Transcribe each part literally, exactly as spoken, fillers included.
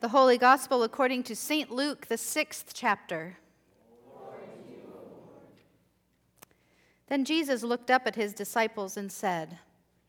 The Holy Gospel according to Saint Luke, the sixth chapter. Then Jesus looked up at his disciples and said,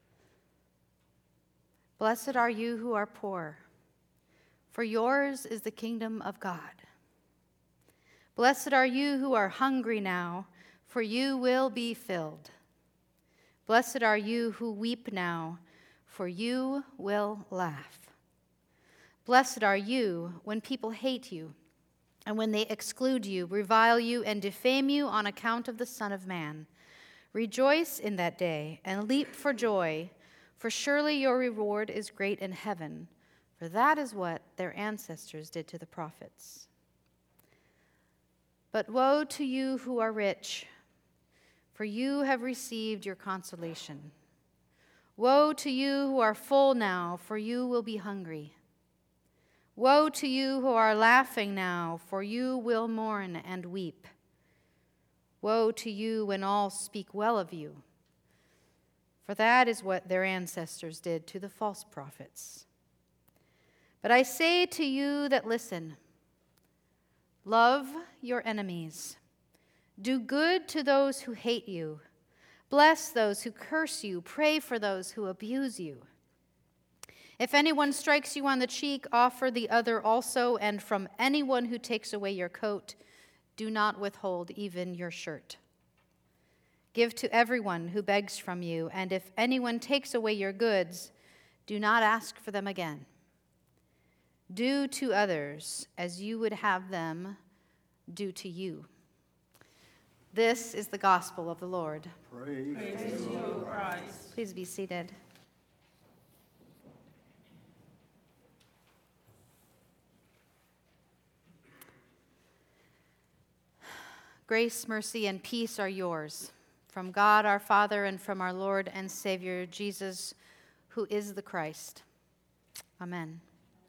"Blessed are you who are poor, for yours is the kingdom of God. Blessed are you who are hungry now, for you will be filled. Blessed are you who weep now, for you will laugh. Blessed are you when people hate you, and when they exclude you, revile you, and defame you on account of the Son of Man. Rejoice in that day, and leap for joy, for surely your reward is great in heaven, for that is what their ancestors did to the prophets. But woe to you who are rich, for you have received your consolation. Woe to you who are full now, for you will be hungry. Woe to you who are laughing now, for you will mourn and weep. Woe to you when all speak well of you, for that is what their ancestors did to the false prophets. But I say to you that listen, love your enemies. Do good to those who hate you. Bless those who curse you. Pray for those who abuse you. If anyone strikes you on the cheek, offer the other also, and from anyone who takes away your coat, do not withhold even your shirt. Give to everyone who begs from you, and if anyone takes away your goods, do not ask for them again. Do to others as you would have them do to you." This is the gospel of the Lord. Praise, Praise to you, Christ. Please be seated. Grace, mercy, and peace are yours, from God our Father and from our Lord and Savior Jesus, who is the Christ. Amen.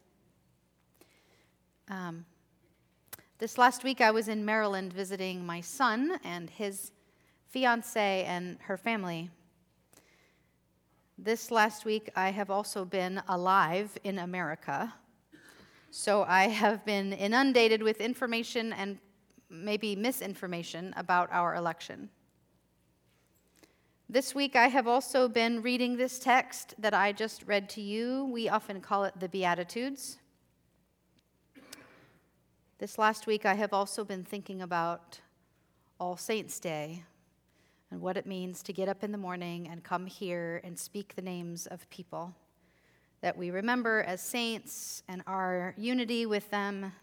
Um, this last week I was in Maryland visiting my son and his fiancée and her family. This last week I have also been alive in America, so I have been inundated with information and maybe misinformation about our election. This week I have also been reading this text that I just read to you. We often call it the Beatitudes. This last week I have also been thinking about All Saints' Day and what it means to get up in the morning and come here and speak the names of people that we remember as saints and our unity with them.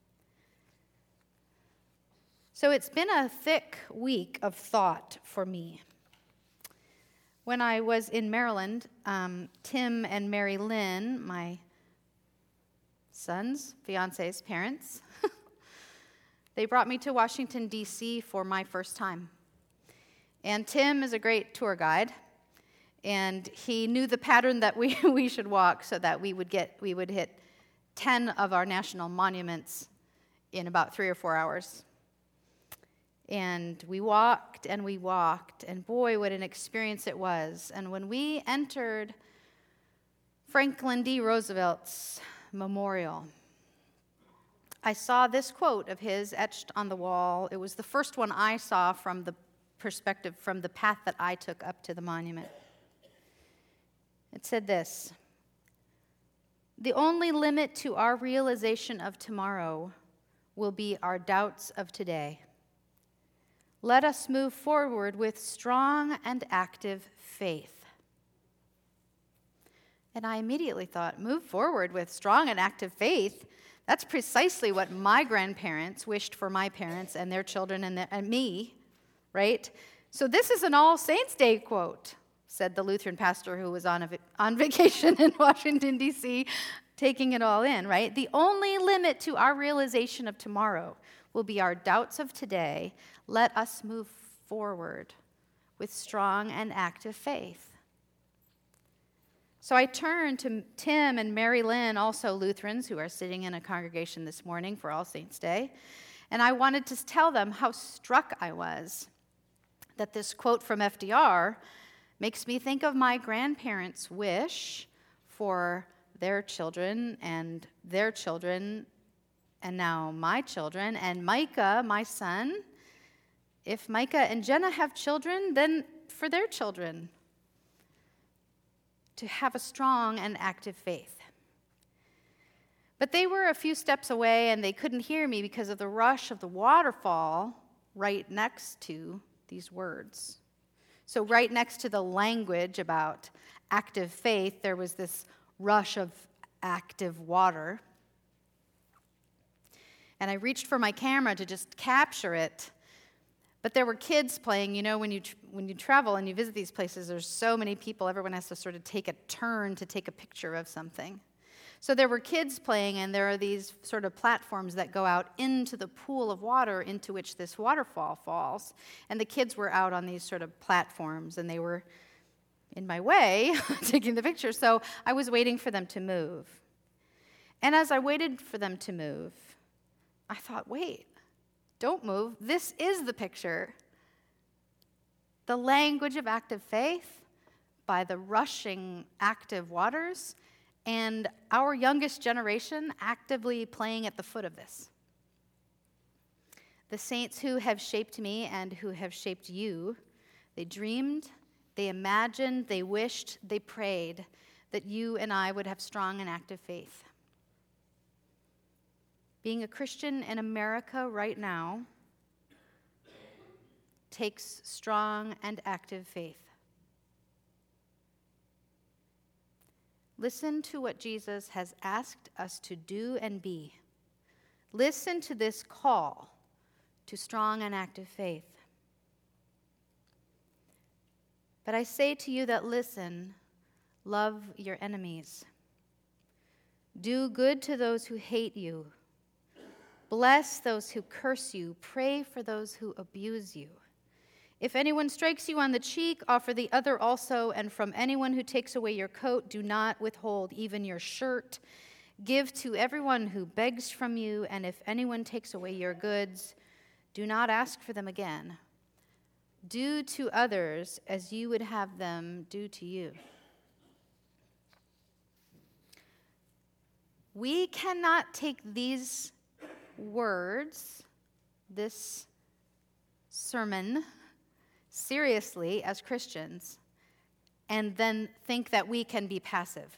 So it's been a thick week of thought for me. When I was in Maryland, um, Tim and Mary Lynn, my son's fiance's parents, they brought me to Washington, D C for my first time. And Tim is a great tour guide, and he knew the pattern that we, we should walk so that we would get we would hit ten of our national monuments in about three or four hours. And we walked and we walked, and boy, what an experience it was. And when we entered Franklin D. Roosevelt's memorial, I saw this quote of his etched on the wall. It was the first one I saw from the perspective, from the path that I took up to the monument. It said this: "The only limit to our realization of tomorrow will be our doubts of today. Let us move forward with strong and active faith." And I immediately thought, move forward with strong and active faith? That's precisely what my grandparents wished for my parents and their children and, the, and me, right? So this is an All Saints' Day quote, said the Lutheran pastor who was on, a, on vacation in Washington, D C, taking it all in, right? The only limit to our realization of tomorrow will be our doubts of today. Let us move forward with strong and active faith. So I turned to Tim and Mary Lynn, also Lutherans, who are sitting in a congregation this morning for All Saints' Day, and I wanted to tell them how struck I was that this quote from F D R makes me think of my grandparents' wish for their children and their children, and now my children, and Micah, my son. If Micah and Jenna have children, then for their children to have a strong and active faith. But they were a few steps away, and they couldn't hear me because of the rush of the waterfall right next to these words. So right next to the language about active faith, there was this rush of active water. And I reached for my camera to just capture it. But there were kids playing. You know, when you when you travel and you visit these places, there's so many people. Everyone has to sort of take a turn to take a picture of something. So there were kids playing, and there are these sort of platforms that go out into the pool of water into which this waterfall falls. And the kids were out on these sort of platforms, and they were in my way taking the picture. So I was waiting for them to move. And as I waited for them to move, I thought, wait, don't move. This is the picture. The language of active faith by the rushing active waters, and our youngest generation actively playing at the foot of this. The saints who have shaped me and who have shaped you, they dreamed, they imagined, they wished, they prayed that you and I would have strong and active faith. Being a Christian in America right now takes strong and active faith. Listen to what Jesus has asked us to do and be. Listen to this call to strong and active faith. But I say to you that listen, love your enemies. Do good to those who hate you. Bless those who curse you. Pray for those who abuse you. If anyone strikes you on the cheek, offer the other also, and from anyone who takes away your coat, do not withhold even your shirt. Give to everyone who begs from you, and if anyone takes away your goods, do not ask for them again. Do to others as you would have them do to you. We cannot take these words, this sermon, seriously as Christians, and then think that we can be passive.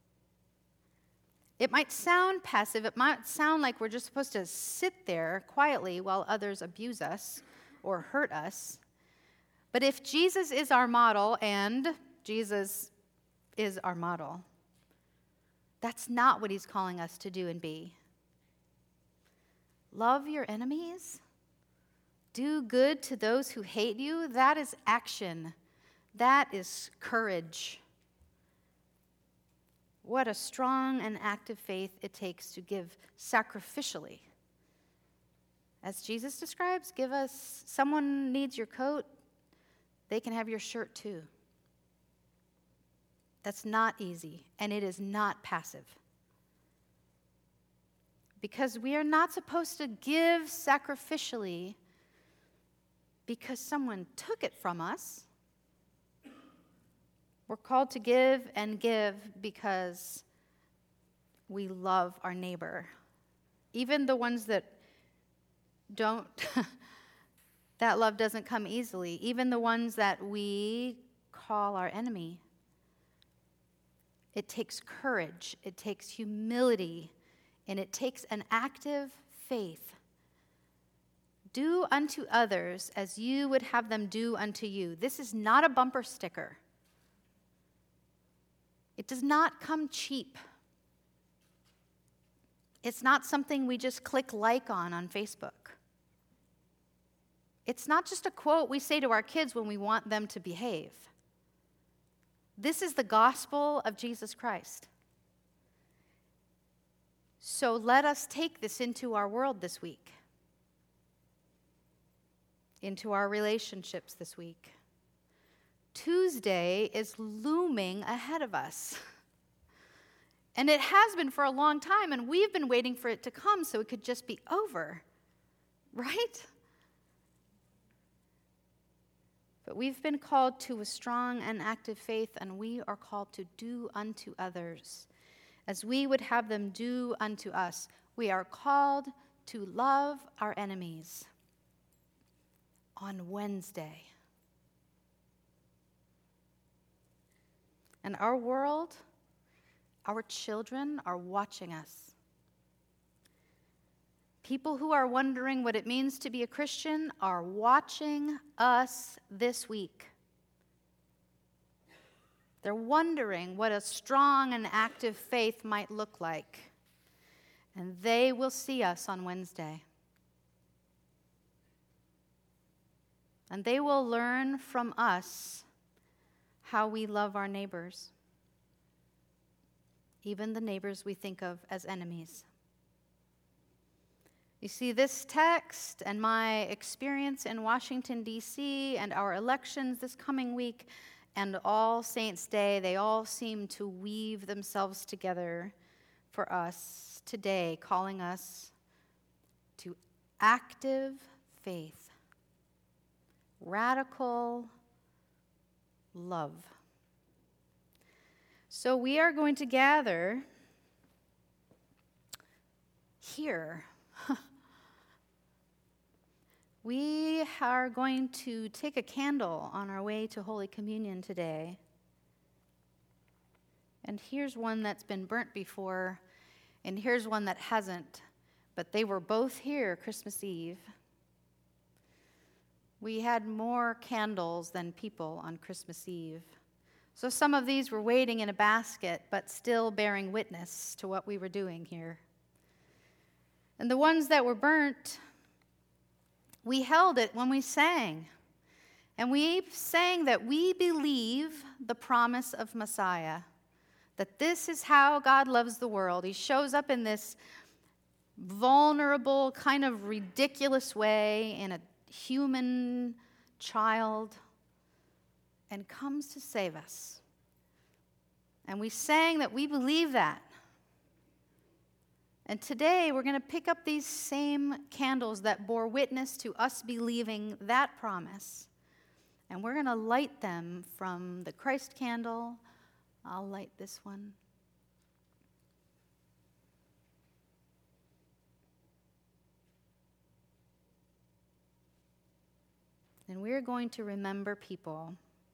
It might sound passive. It might sound like we're just supposed to sit there quietly while others abuse us or hurt us. But if Jesus is our model, and Jesus is our model, that's not what he's calling us to do and be. Love your enemies. Do good to those who hate you. That is action. That is courage. What a strong and active faith it takes to give sacrificially. As Jesus describes, give us, someone needs your coat, they can have your shirt too. That's not easy, and it is not passive. Because we are not supposed to give sacrificially because someone took it from us. We're called to give and give because we love our neighbor. Even the ones that don't, that love doesn't come easily. Even the ones that we call our enemy. It takes courage, it takes humility, and it takes an active faith. Do unto others as you would have them do unto you. This is not a bumper sticker. It does not come cheap. It's not something we just click like on on Facebook. It's not just a quote we say to our kids when we want them to behave. This is the gospel of Jesus Christ. So let us take this into our world this week, into our relationships this week. Tuesday is looming ahead of us. And it has been for a long time, and we've been waiting for it to come so it could just be over, right? But we've been called to a strong and active faith, and we are called to do unto others as we would have them do unto us. We are called to love our enemies on Wednesday. And our world, our children are watching us. People who are wondering what it means to be a Christian are watching us this week. They're wondering what a strong and active faith might look like. And they will see us on Wednesday. And they will learn from us how we love our neighbors, even the neighbors we think of as enemies. You see, this text and my experience in Washington, D C, and our elections this coming week, and All Saints' Day, they all seem to weave themselves together for us today, calling us to active faith, radical love. So we are going to gather here. We are going to take a candle on our way to Holy Communion today. And here's one that's been burnt before, and here's one that hasn't, but they were both here Christmas Eve. We had more candles than people on Christmas Eve. So some of these were waiting in a basket, but still bearing witness to what we were doing here. And the ones that were burnt, we held it when we sang. And we sang that we believe the promise of Messiah, that this is how God loves the world. He shows up in this vulnerable, kind of ridiculous way in a human child and comes to save us. And we sang that we believe that. And today we're going to pick up these same candles that bore witness to us believing that promise. And we're going to light them from the Christ candle. I'll light this one. And we're going to remember people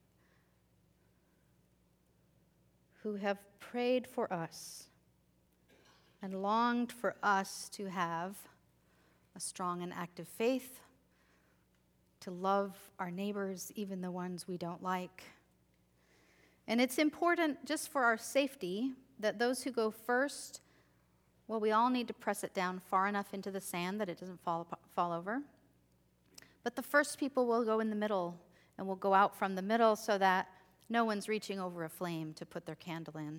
who have prayed for us and longed for us to have a strong and active faith, to love our neighbors, even the ones we don't like. And it's important just for our safety that those who go first, well, we all need to press it down far enough into the sand that it doesn't fall, fall over. But the first people will go in the middle and will go out from the middle so that no one's reaching over a flame to put their candle in.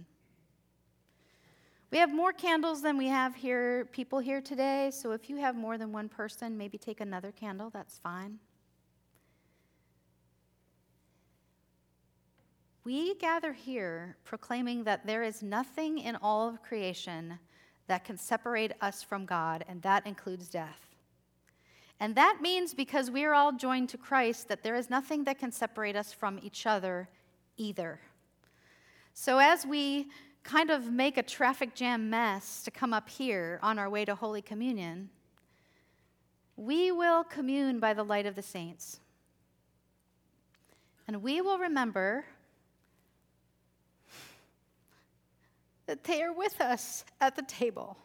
We have more candles than we have here, people here today, so if you have more than one person, maybe take another candle, that's fine. We gather here proclaiming that there is nothing in all of creation that can separate us from God, and that includes death. And that means, because we are all joined to Christ, that there is nothing that can separate us from each other either. So as we kind of make a traffic jam mess to come up here on our way to Holy Communion, we will commune by the light of the saints. And we will remember that they are with us at the table.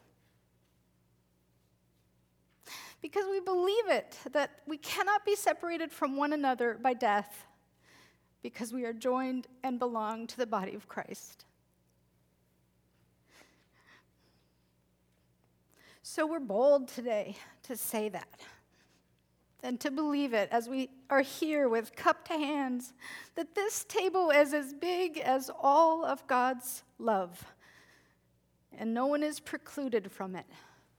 Because we believe it, that we cannot be separated from one another by death, because we are joined and belong to the body of Christ. So we're bold today to say that and to believe it as we are here with cupped hands, that this table is as big as all of God's love, and no one is precluded from it.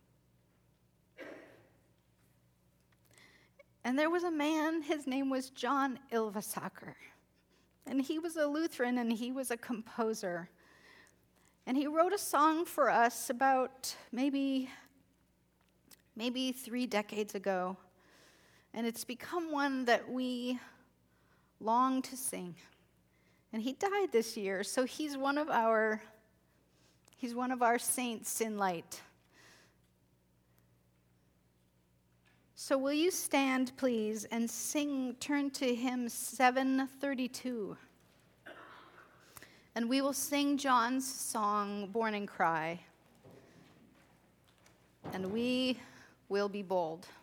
And there was a man, his name was John Ylvasaker, and he was a Lutheran and he was a composer. And he wrote a song for us about maybe, maybe three decades ago. And it's become one that we long to sing. And he died this year, so he's one of our, He's one of our saints in light. So will you stand, please, and sing, turn to hymn seven thirty-two. And we will sing John's song, Born and Cry. And we will be bold.